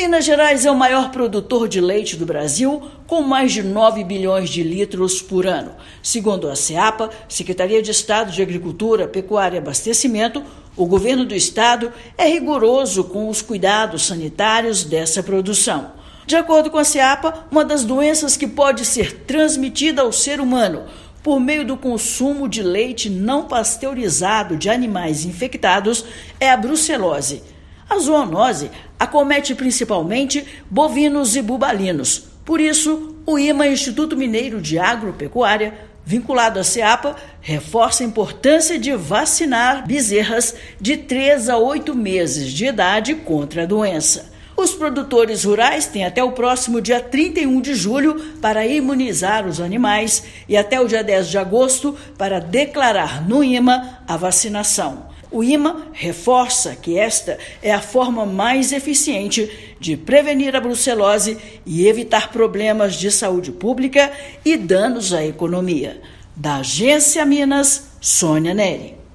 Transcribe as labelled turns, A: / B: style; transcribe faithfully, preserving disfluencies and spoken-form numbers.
A: Minas Gerais é o maior produtor de leite do Brasil, com mais de nove bilhões de litros por ano. Segundo a SEAPA, Secretaria de Estado de Agricultura, Pecuária e Abastecimento, o governo do estado é rigoroso com os cuidados sanitários dessa produção. De acordo com a SEAPA, uma das doenças que pode ser transmitida ao ser humano por meio do consumo de leite não pasteurizado de animais infectados é a brucelose. A zoonose acomete principalmente bovinos e bubalinos. Por isso, o I M A, Instituto Mineiro de Agropecuária, vinculado à SEAPA, reforça a importância de vacinar bezerras de três a oito meses de idade contra a doença. Os produtores rurais têm até o próximo dia trinta e um de julho para imunizar os animais e até o dia dez de agosto para declarar no I M A a vacinação. O I M A reforça que esta é a forma mais eficiente de prevenir a brucelose e evitar problemas de saúde pública e danos à economia. Da Agência Minas, Sônia Neri.